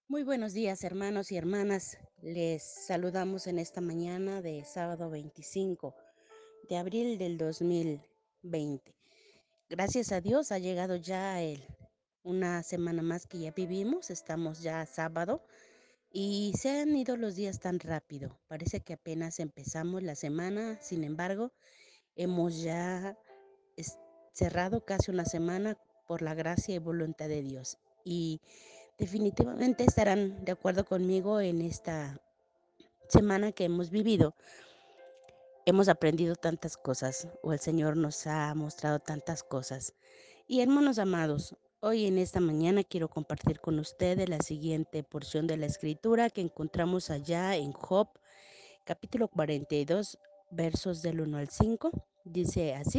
Muy buenos días, hermanos y hermanas. Les saludamos en esta mañana de sábado 25 de abril del 2020. Gracias a Dios ha llegado ya una semana más que ya vivimos. Estamos ya a sábado y se han ido los días tan rápido. Parece que apenas empezamos la semana. Sin embargo, hemos ya es- cerrado casi una semana por la gracia y voluntad de Dios. Y definitivamente estarán de acuerdo conmigo en esta semana que hemos vivido. Hemos aprendido tantas cosas, o el Señor nos ha mostrado tantas cosas. Y hermanos amados, hoy en esta mañana quiero compartir con ustedes la siguiente porción de la escritura que encontramos allá en Job, capítulo 42, versos del 1 al 5. Dice así: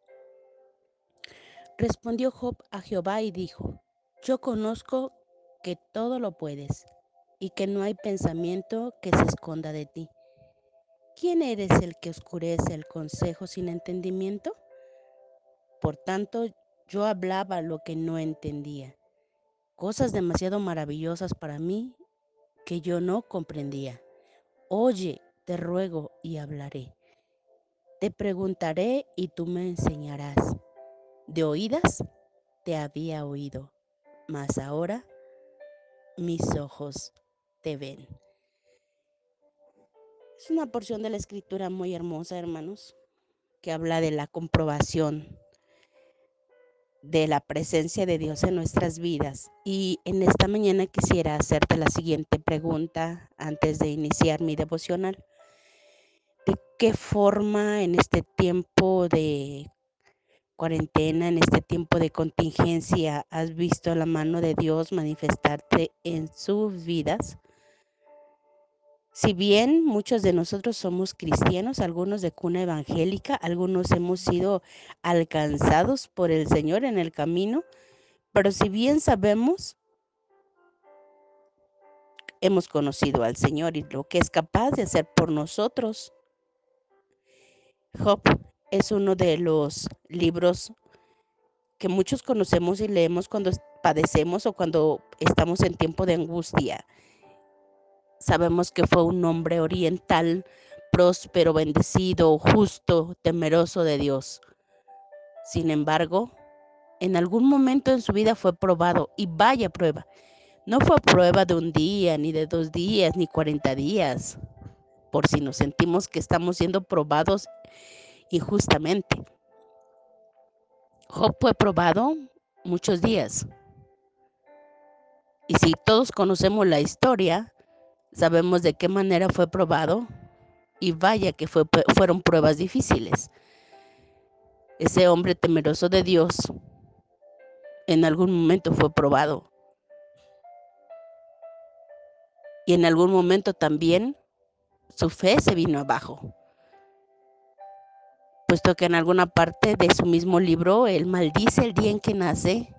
Respondió Job a Jehová y dijo: Yo conozco que todo lo puedes y que no hay pensamiento que se esconda de ti. ¿Quién eres el que oscurece el consejo sin entendimiento? Por tanto, yo hablaba lo que no entendía, cosas demasiado maravillosas para mí que yo no comprendía. Oye, te ruego y hablaré. Te preguntaré y tú me enseñarás. De oídas te había oído, mas ahora mis ojos te ven. Es una porción de la escritura muy hermosa, hermanos, que habla de la comprobación de la presencia de Dios en nuestras vidas. Y en esta mañana quisiera hacerte la siguiente pregunta antes de iniciar mi devocional. ¿De qué forma en este tiempo de cuarentena, en este tiempo de contingencia, has visto la mano de Dios manifestarte en sus vidas? Si bien muchos de nosotros somos cristianos, algunos de cuna evangélica, algunos hemos sido alcanzados por el Señor en el camino, pero si bien sabemos, hemos conocido al Señor y lo que es capaz de hacer por nosotros. Job es uno de los libros que muchos conocemos y leemos cuando padecemos o cuando estamos en tiempo de angustia. Sabemos que fue un hombre oriental, próspero, bendecido, justo, temeroso de Dios. Sin embargo, en algún momento en su vida fue probado, y vaya prueba. No fue prueba de un día, ni de 2 días, ni 40 días, por si nos sentimos que estamos siendo probados injustamente. Job fue probado muchos días. Y si todos conocemos la historia, sabemos de qué manera fue probado, y vaya que fueron pruebas difíciles. Ese hombre temeroso de Dios en algún momento fue probado, y en algún momento también su fe se vino abajo, puesto que en alguna parte de su mismo libro él maldice el día en que nace.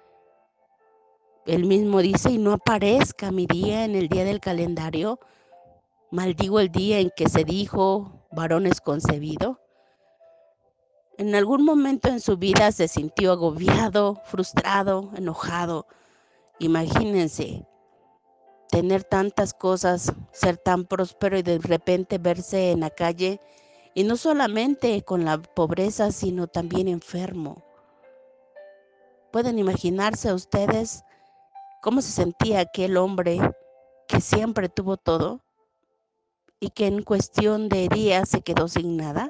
Él mismo dice: y no aparezca mi día en el día del calendario, maldigo el día en que se dijo varón es concebido. En algún momento en su vida se sintió agobiado, frustrado, enojado. Imagínense tener tantas cosas, ser tan próspero y de repente verse en la calle, y no solamente con la pobreza, sino también enfermo. ¿Pueden imaginarse a ustedes cómo se sentía aquel hombre que siempre tuvo todo y que en cuestión de días se quedó sin nada?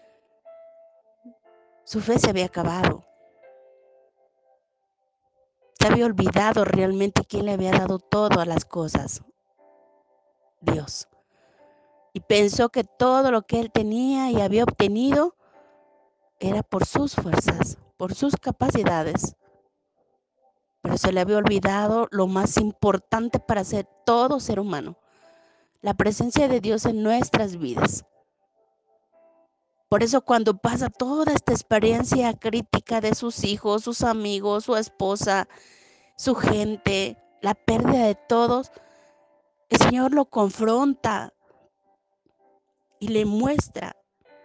Su fe se había acabado. Se había olvidado realmente quién le había dado todas las cosas, Dios. Y pensó que todo lo que él tenía y había obtenido era por sus fuerzas, por sus capacidades. Pero se le había olvidado lo más importante para ser todo ser humano: la presencia de Dios en nuestras vidas. Por eso cuando pasa toda esta experiencia crítica de sus hijos, sus amigos, su esposa, su gente, la pérdida de todos, el Señor lo confronta y le muestra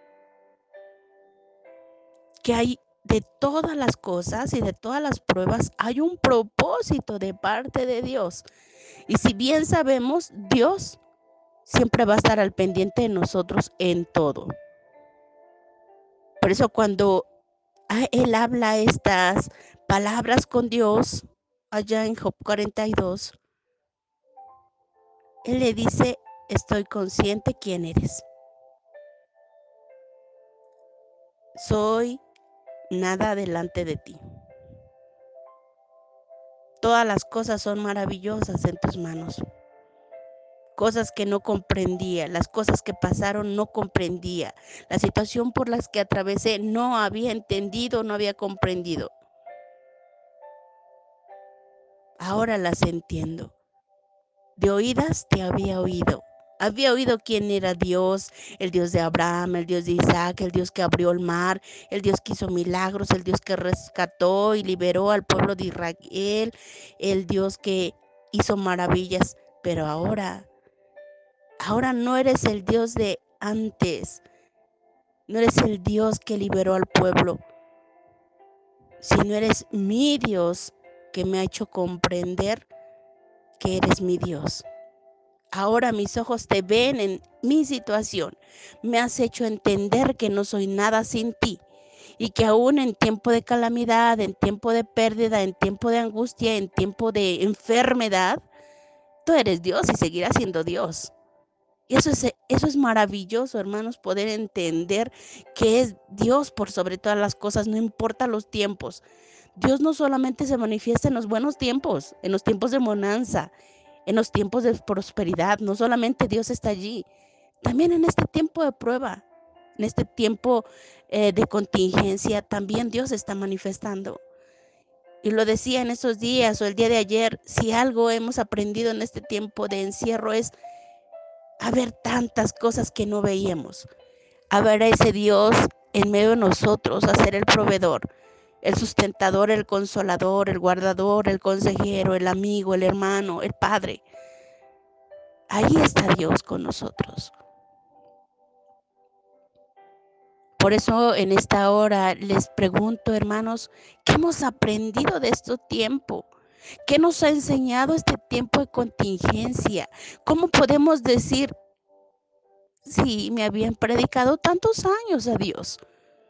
que hay de todas las cosas y de todas las pruebas, hay un propósito de parte de Dios. Y si bien sabemos, Dios siempre va a estar al pendiente de nosotros en todo. Por eso cuando Él habla estas palabras con Dios, allá en Job 42, Él le dice, estoy consciente quién eres. Soy nada delante de ti. Todas las cosas son maravillosas en tus manos. Cosas que no comprendía, las cosas que pasaron no comprendía, la situación por las que atravesé no había entendido, no había comprendido. Ahora las entiendo. De oídas te había oído. Había oído quién era Dios, el Dios de Abraham, el Dios de Isaac, el Dios que abrió el mar, el Dios que hizo milagros, el Dios que rescató y liberó al pueblo de Israel, el Dios que hizo maravillas. Pero ahora no eres el Dios de antes, no eres el Dios que liberó al pueblo, sino eres mi Dios que me ha hecho comprender que eres mi Dios. Ahora mis ojos te ven en mi situación. Me has hecho entender que no soy nada sin ti y que aún en tiempo de calamidad, en tiempo de pérdida, en tiempo de angustia, en tiempo de enfermedad, tú eres Dios y seguirás siendo Dios. Y eso es maravilloso, hermanos, poder entender que es Dios por sobre todas las cosas, no importa los tiempos. Dios no solamente se manifiesta en los buenos tiempos, en los tiempos de bonanza, en los tiempos de prosperidad. No solamente Dios está allí, también en este tiempo de prueba, en este tiempo de contingencia, también Dios está manifestando. Y lo decía en esos días o el día de ayer, si algo hemos aprendido en este tiempo de encierro es a ver tantas cosas que no veíamos, a ver a ese Dios en medio de nosotros, a ser el proveedor, el sustentador, el consolador, el guardador, el consejero, el amigo, el hermano, el padre. Ahí está Dios con nosotros. Por eso en esta hora les pregunto, hermanos, ¿qué hemos aprendido de este tiempo? ¿Qué nos ha enseñado este tiempo de contingencia? ¿Cómo podemos decir, sí, me habían predicado tantos años a Dios?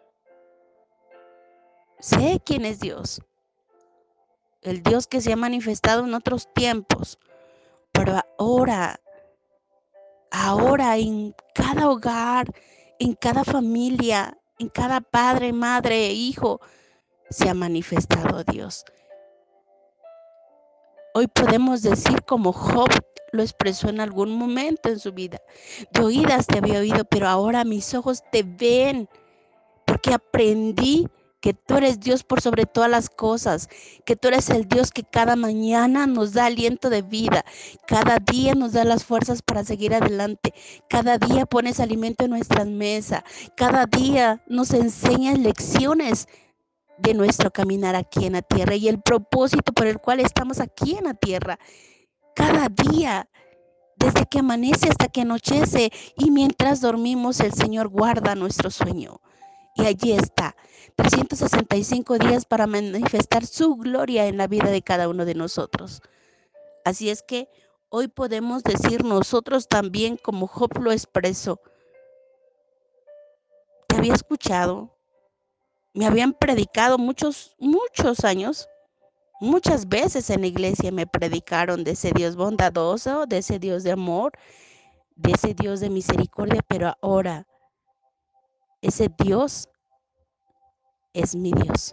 Sé quién es Dios, el Dios que se ha manifestado en otros tiempos, pero ahora en cada hogar, en cada familia, en cada padre, madre, hijo, se ha manifestado Dios. Hoy podemos decir como Job lo expresó en algún momento en su vida. De oídas te había oído, pero ahora mis ojos te ven, porque aprendí que tú eres Dios por sobre todas las cosas, que tú eres el Dios que cada mañana nos da aliento de vida, cada día nos da las fuerzas para seguir adelante, cada día pones alimento en nuestras mesas, cada día nos enseñas lecciones de nuestro caminar aquí en la tierra y el propósito por el cual estamos aquí en la tierra. Cada día, desde que amanece hasta que anochece y mientras dormimos, el Señor guarda nuestro sueño. Y allí está, 365 días para manifestar su gloria en la vida de cada uno de nosotros. Así es que hoy podemos decir nosotros también, como Job lo expresó, te había escuchado, me habían predicado muchos años. Muchas veces en la iglesia me predicaron de ese Dios bondadoso, de ese Dios de amor, de ese Dios de misericordia, pero ahora ese Dios es mi Dios.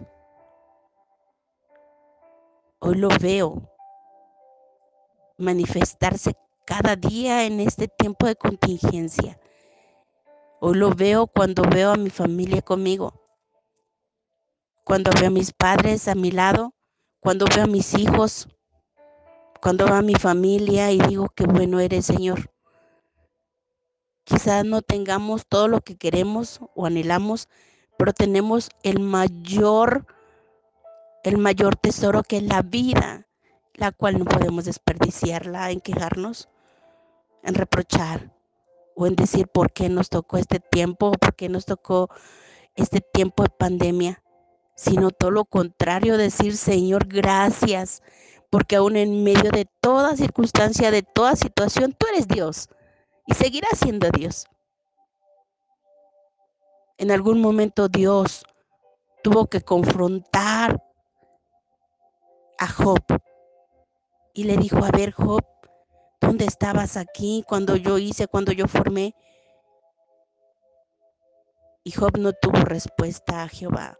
Hoy lo veo manifestarse cada día en este tiempo de contingencia. Hoy lo veo cuando veo a mi familia conmigo, cuando veo a mis padres a mi lado, cuando veo a mis hijos, cuando veo a mi familia y digo qué bueno eres, Señor. Quizás no tengamos todo lo que queremos o anhelamos, pero tenemos el mayor tesoro que es la vida, la cual no podemos desperdiciarla en quejarnos, en reprochar o en decir por qué nos tocó este tiempo o por qué nos tocó este tiempo de pandemia, sino todo lo contrario, decir, Señor, gracias, porque aún en medio de toda circunstancia, de toda situación, tú eres Dios y seguirás siendo Dios. En algún momento Dios tuvo que confrontar a Job y le dijo: a ver, Job, ¿dónde estabas aquí cuando yo formé? Y Job no tuvo respuesta a Jehová.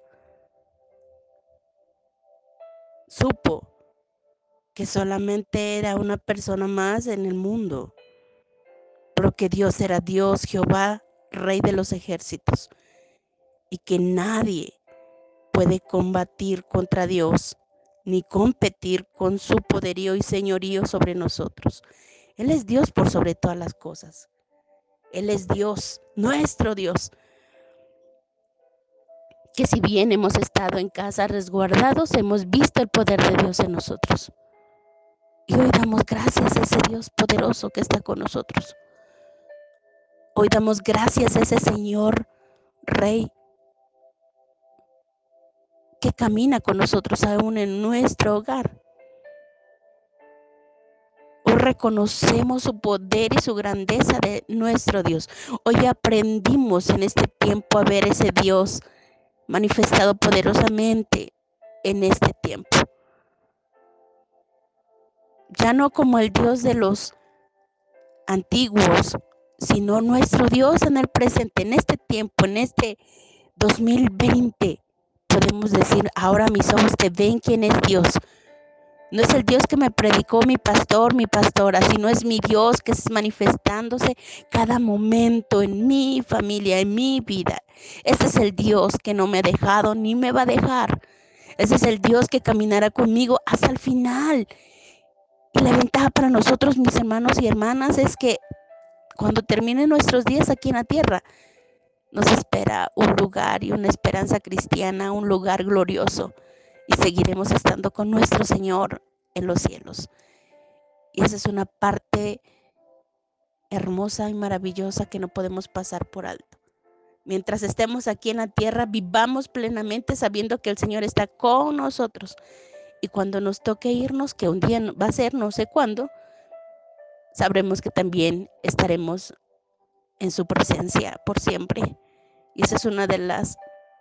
Supo que solamente era una persona más en el mundo, pero que Dios era Dios, Jehová, Rey de los ejércitos, y que nadie puede combatir contra Dios ni competir con su poderío y señorío sobre nosotros. Él es Dios por sobre todas las cosas. Él es Dios, nuestro Dios, que si bien hemos estado en casa resguardados, hemos visto el poder de Dios en nosotros. Y hoy damos gracias a ese Dios poderoso que está con nosotros. Hoy damos gracias a ese Señor Rey que camina con nosotros aún en nuestro hogar. Hoy reconocemos su poder y su grandeza de nuestro Dios. Hoy aprendimos en este tiempo a ver ese Dios manifestado poderosamente en este tiempo. Ya no como el Dios de los antiguos, sino nuestro Dios en el presente, en este tiempo, en este 2020. Podemos decir: ahora mis ojos te ven quién es Dios. No es el Dios que me predicó mi pastor, mi pastora, sino es mi Dios que es manifestándose cada momento en mi familia, en mi vida. Ese es el Dios que no me ha dejado ni me va a dejar. Ese es el Dios que caminará conmigo hasta el final. Y la ventaja para nosotros, mis hermanos y hermanas, es que cuando terminen nuestros días aquí en la tierra, nos espera un lugar y una esperanza cristiana, un lugar glorioso. Y seguiremos estando con nuestro Señor en los cielos. Y esa es una parte hermosa y maravillosa que no podemos pasar por alto. Mientras estemos aquí en la tierra, vivamos plenamente sabiendo que el Señor está con nosotros. Y cuando nos toque irnos, que un día va a ser, no sé cuándo, sabremos que también estaremos en su presencia por siempre. Y esa es una de las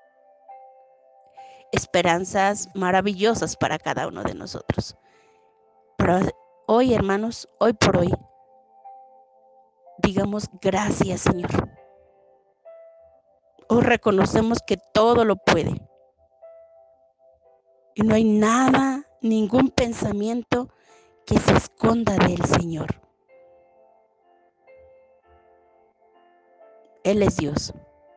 esperanzas maravillosas para cada uno de nosotros. Pero hoy, hermanos, hoy por hoy, digamos gracias, Señor. Hoy reconocemos que todo lo puede. Y no hay nada, ningún pensamiento que se esconda del Señor. Él es Dios.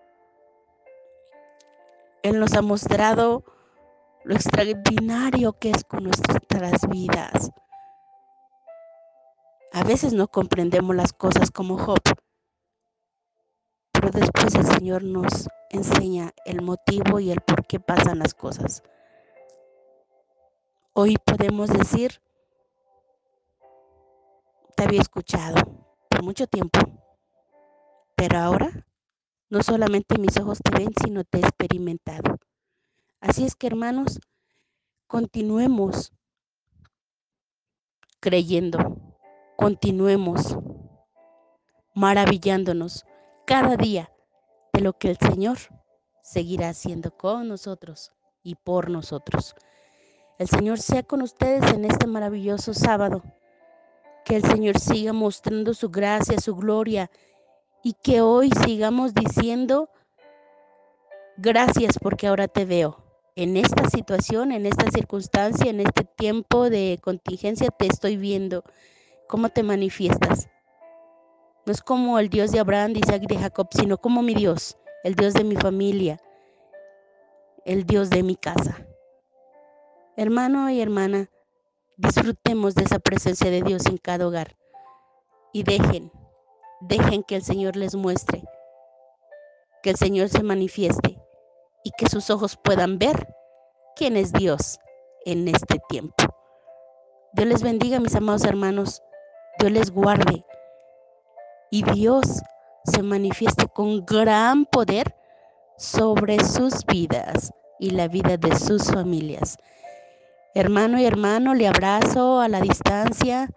Él nos ha mostrado lo extraordinario que es con nuestras vidas. A veces no comprendemos las cosas como Job, pero después el Señor nos enseña el motivo y el por qué pasan las cosas. Hoy podemos decir: te había escuchado por mucho tiempo, pero ahora no solamente mis ojos te ven, sino te he experimentado. Así es que, hermanos, continuemos creyendo, continuemos maravillándonos cada día de lo que el Señor seguirá haciendo con nosotros y por nosotros. El Señor sea con ustedes en este maravilloso sábado. Que el Señor siga mostrando su gracia, su gloria, y que hoy sigamos diciendo: gracias porque ahora te veo. En esta situación, en esta circunstancia, en este tiempo de contingencia, te estoy viendo. ¿Cómo te manifiestas? No es como el Dios de Abraham, de Isaac y de Jacob, sino como mi Dios, el Dios de mi familia, el Dios de mi casa. Hermano y hermana, disfrutemos de esa presencia de Dios en cada hogar y dejen que el Señor les muestre, que el Señor se manifieste y que sus ojos puedan ver quién es Dios en este tiempo. Dios les bendiga, mis amados hermanos. Dios les guarde y Dios se manifieste con gran poder sobre sus vidas y la vida de sus familias. Hermano y hermano, le abrazo a la distancia,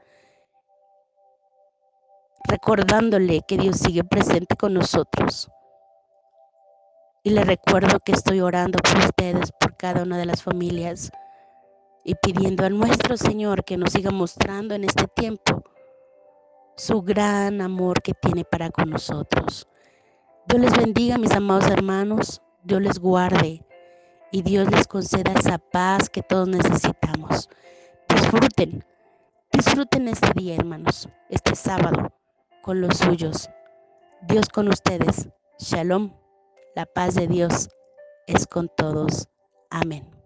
recordándole que Dios sigue presente con nosotros. Y le recuerdo que estoy orando por ustedes, por cada una de las familias, y pidiendo a nuestro Señor que nos siga mostrando en este tiempo su gran amor que tiene para con nosotros. Dios les bendiga, mis amados hermanos, Dios les guarde y Dios les conceda esa paz que todos necesitamos. Disfruten este día, hermanos, este sábado con los suyos. Dios con ustedes. Shalom. La paz de Dios es con todos. Amén.